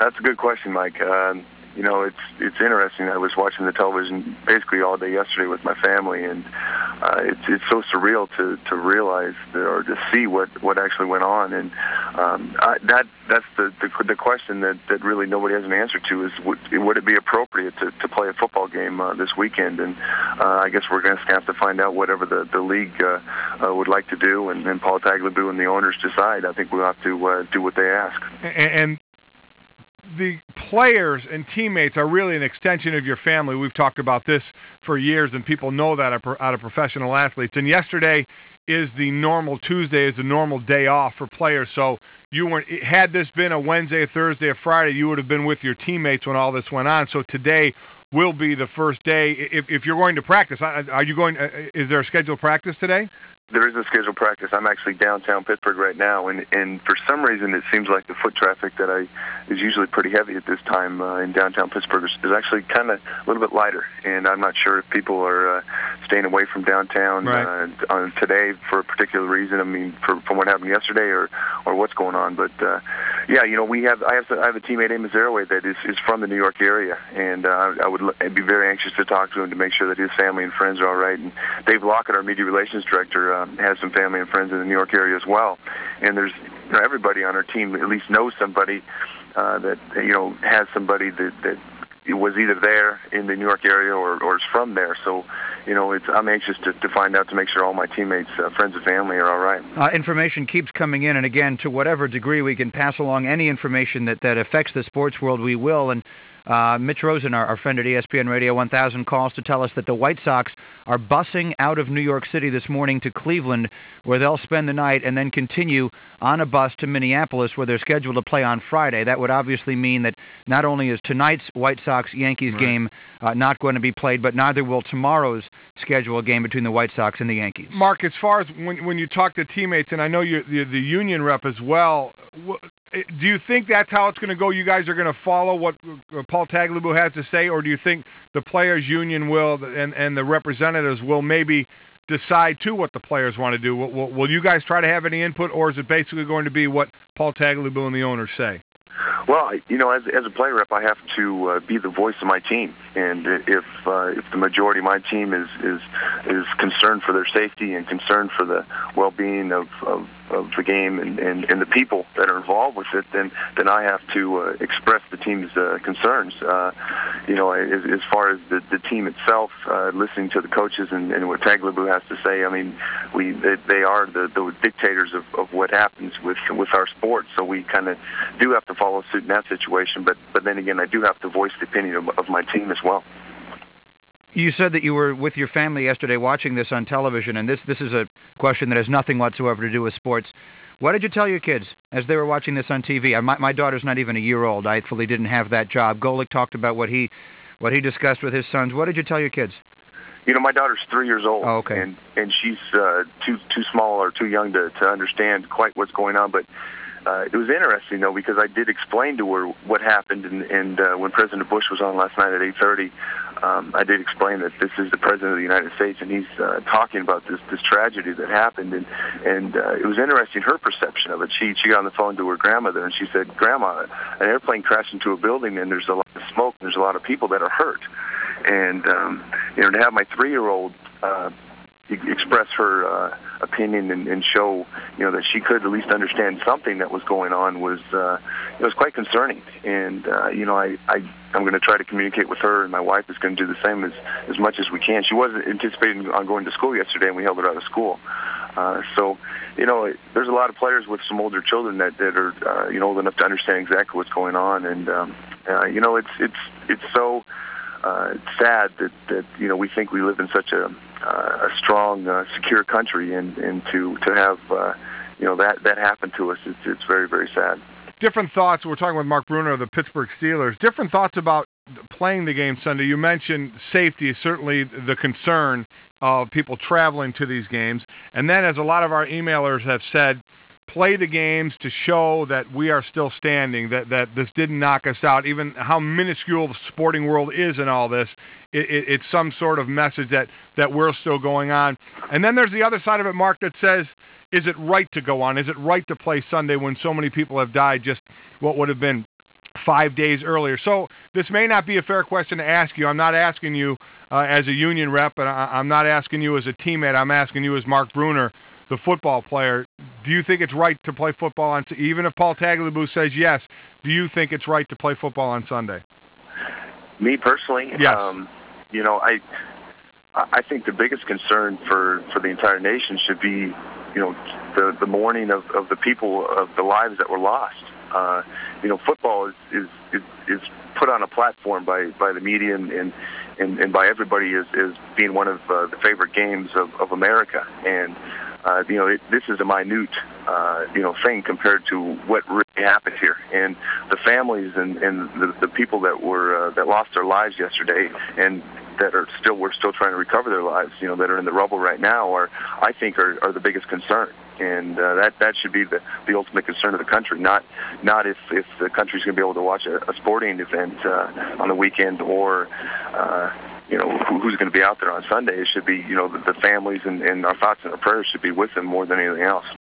That's a good question, Mike. It's interesting. I was watching the television basically all day yesterday with my family, and it's so surreal to realize or to see what actually went on. And that's the question that really nobody has an answer to is would it be appropriate to play a football game this weekend? And I guess we're going to have to find out whatever the league would like to do, and Paul Tagliabue and the owners decide. I think we'll have to do what they ask. And the players and teammates are really an extension of your family. We've talked about this for years, and people know that out of professional athletes. And yesterday is the normal Tuesday, is the normal day off for players. So you weren't. Had this been a Wednesday, a Thursday, a Friday, you would have been with your teammates when all this went on. So today will be the first day. If you're going to practice, are you going? Is there a scheduled practice today? There is a scheduled practice. I'm actually downtown Pittsburgh right now, and for some reason it seems like the foot traffic that is usually pretty heavy at this time in downtown Pittsburgh is actually kind of a little bit lighter, and I'm not sure if people are staying away from downtown on today for a particular reason. I mean, from what happened yesterday or what's going on, but yeah, I have a teammate, Amos Airway, that is from the New York area, and I'd be very anxious to talk to him to make sure that his family and friends are all right. And Dave Lockett, our media relations director, has some family and friends in the New York area as well. And there's everybody on our team at least knows somebody that has somebody that was either there in the New York area or is from there. So I'm anxious to find out, to make sure all my teammates, friends and family are all right. Information keeps coming in, and again, to whatever degree we can pass along any information that affects the sports world, we will. And Mitch Rosen, our friend at ESPN Radio 1000, calls to tell us that the White Sox are busing out of New York City this morning to Cleveland, where they'll spend the night and then continue on a bus to Minneapolis, where they're scheduled to play on Friday. That would obviously mean that not only is tonight's White Sox-Yankees game not going to be played, but neither will tomorrow's scheduled game between the White Sox and the Yankees. Mark, as far as when you talk to teammates, and I know you're the union rep as well, do you think that's how it's going to go? You guys are going to follow what Paul Tagliabue has to say, or do you think the players' union will and the representatives will maybe decide too what the players want to do? Will you guys try to have any input, or is it basically going to be what Paul Tagliabue and the owners say? Well, as a player rep, I have to be the voice of my team, and if the majority of my team is concerned for their safety and concerned for the well-being of the game and the people that are involved with it, then I have to express the team's concerns. As far as the team itself, listening to the coaches and what Tagliabue has to say, I mean, they are the dictators of what happens with our sport, so we kind of do have to follow suit in that situation. But then again, I do have to voice the opinion of my team as well. You said that you were with your family yesterday watching this on television, and this is a question that has nothing whatsoever to do with sports. What did you tell your kids as they were watching this on TV? My daughter's not even a year old. I fully didn't have that job. Golic talked about what he discussed with his sons. What did you tell your kids? My daughter's 3 years old, okay. and she's too small or too young to understand quite what's going on, but it was interesting, though, because I did explain to her what happened, and when President Bush was on last night at 8:30, I did explain that this is the President of the United States, and he's talking about this tragedy that happened, and it was interesting, her perception of it. She got on the phone to her grandmother, and she said, "Grandma, an airplane crashed into a building, and there's a lot of smoke, and there's a lot of people that are hurt." And to have my 3-year-old express her opinion and show that she could at least understand something that was going on was it was quite concerning. And I'm going to try to communicate with her, and my wife is going to do the same as much as we can. She wasn't anticipating on going to school yesterday, and we held her out of school. So there's a lot of players with some older children that are old enough to understand exactly what's going on, and it's so sad that we think we live in such a strong, secure country, and to have that happen to us, it's very, very sad. Different thoughts. We're talking with Mark Bruner of the Pittsburgh Steelers. Different thoughts about playing the game Sunday. You mentioned safety is certainly the concern of people traveling to these games, and then, as a lot of our emailers have said, play the games to show that we are still standing, that this didn't knock us out. Even how minuscule the sporting world is in all this, it's some sort of message that we're still going on. And then there's the other side of it, Mark, that says, is it right to go on? Is it right to play Sunday when so many people have died just what would have been 5 days earlier. So this may not be a fair question to ask you. I'm not asking you as a union rep, and I'm not asking you as a teammate. I'm asking you as Mark Bruner, the football player. Do you think it's right to play football on, even if Paul Tagliabue says yes, do you think it's right to play football on Sunday? Me personally, yes. I think the biggest concern for the entire nation should be, the mourning of the people, of the lives that were lost. Football is put on a platform by the media and by everybody as being one of the favorite games of America. And this is a minute thing compared to what really happened here. And the families and the people that were that lost their lives yesterday and that we're still trying to recover their lives, that are in the rubble right now, I think are the biggest concern. And that should be the ultimate concern of the country, not if the country's going to be able to watch a sporting event on the weekend or who's going to be out there on Sunday. It should be, the families and our thoughts and our prayers should be with them more than anything else.